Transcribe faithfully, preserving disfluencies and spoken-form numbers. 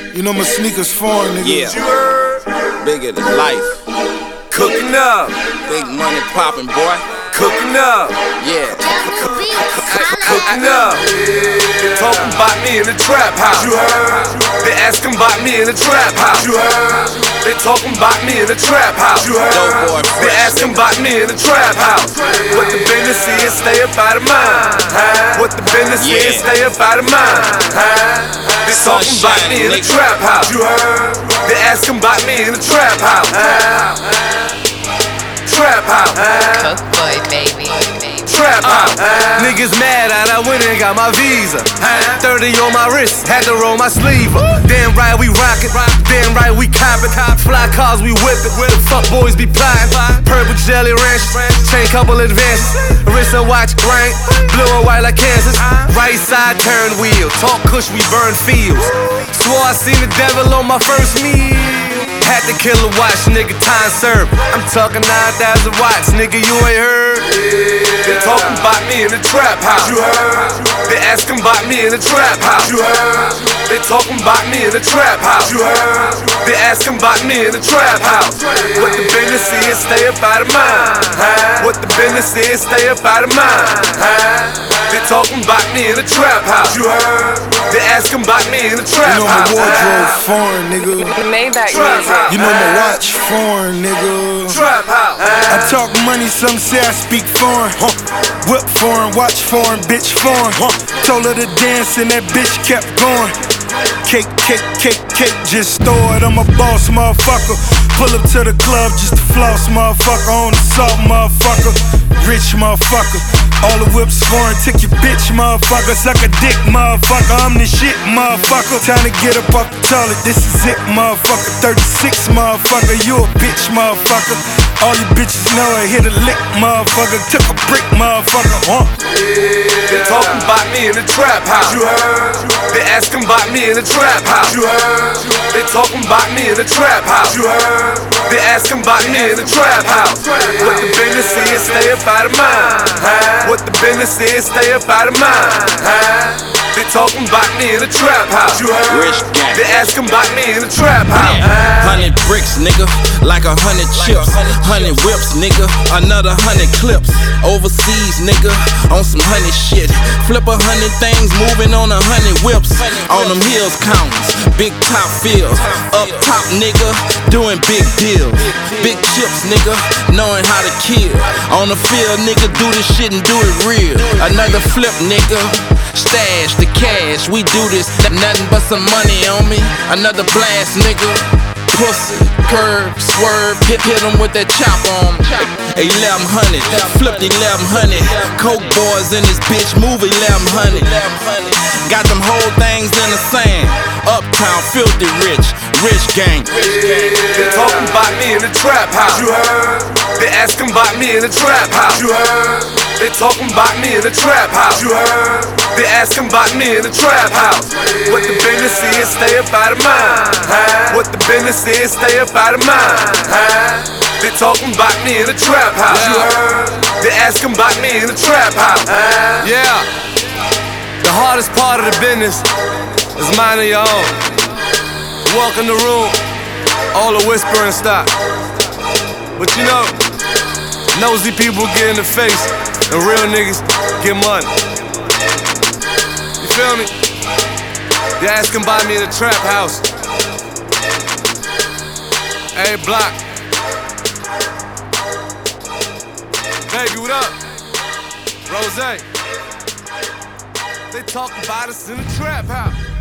You know my sneakers foreign, nigga. Yeah, bigger than life. Cooking up, big money popping, boy. Cooking up, yeah. Cooking up. They talking about me in the trap house. You heard? They asking about me in the trap house. You heard? They talking about me in the trap house. You heard? Dope boy, they fresh, asking nigga. about me in the trap house. What the business is, stay up out of mine. What the business Yeah. is, stay up out of mine. They talking about me in the nigga. trap house. You heard? They asking about me in the trap house. Trap house. Cook boy, baby. Trap house. Niggas mad that I went and got my visa. thirty on my wrist, had to roll my sleeve up. Damn right we rock it, damn right we cop it. Fly cars we whip it, the fuck boys be plotting. Purple jelly ranch, chain couple advances. Wrist and watch rank, blue and white like Kansas. Right side turn wheel, talk kush we burn fields. Swore I seen the devil on my first meal. Had to kill a watch, nigga, time served. I'm talking nine thousand watts, nigga, you ain't heard. They talking about me in the trap house. You heard? They asking about me in the trap house. You heard? They talking about me in the trap house. You heard? They asking about me in the trap house. What the business is, stay up out of mine. What the business is, stay up out of mine. They talking about me in the trap house. You heard? They asking about me in the trap You know my house. wardrobe foreign, nigga. Maybach Trap music. house. You know my watch foreign, nigga. Trap house. I talk money, some say I speak foreign. Huh. Whip foreign, watch foreign, bitch foreign. Huh. Told her to dance and that bitch kept going. Cake, cake, cake, cake, just throw it. I'm a boss, motherfucker. Pull up to the club just to floss, motherfucker. On the salt, motherfucker. Rich motherfucker. All the whips foreign, take your bitch, motherfucker. Suck a dick, motherfucker. I'm the shit, motherfucker. Time to get up off the toilet. This is it, motherfucker. thirty-six, motherfucker. You a bitch, motherfucker. All you bitches know I hit a lick, motherfucker. Took a brick, motherfucker. Huh? They talking about me in the trap house. You heard? They asking about me in the trap house. You heard? They talking about me in the trap house. You heard? They asking about me in the trap house. What the business is, stay up out of mine. What the business is, stay up out of mine. They talking about me in the trap house. You heard? Rich gang. They asking about me in the trap house. Hundred bricks, nigga, like a hundred chips. Hundred whips, nigga, another hundred clips. Overseas, nigga, on some honey shit. Flip a hundred things, moving on a hundred whips. On them hills counts, big top fields. Up top, nigga, doing big deals. Big chips, nigga, knowing how to kill. On the field, nigga, do this shit and do it real. Another flip, nigga. Stash the cash, we do this, nothing but some money on me. Another blast, nigga. Pussy, curve, swerve, hit, hit him with that chop on eleven hundred, flipped eleven hundred. Coke boys in this bitch, move eleven hundred. Got them whole things in the sand. Uptown, filthy rich, rich gang. They talking about me in the trap house. You heard? They asking about me in the trap house. You heard? They talking about me in the trap house. You heard? They asking about me in the trap house. What the business is, stay up out of mine. What the business is, stay up out of mine. They talking about me in the trap house. You heard? They asking about me in the trap house. Yeah, the hardest part of the business is minding your own. Walk in the room, all the whispering stop. But you know, nosy people get in the face, and real niggas get money. You feel me? They asking about me in the trap house. Hey, block. Baby, what up? Rose. They talk about us in the trap house.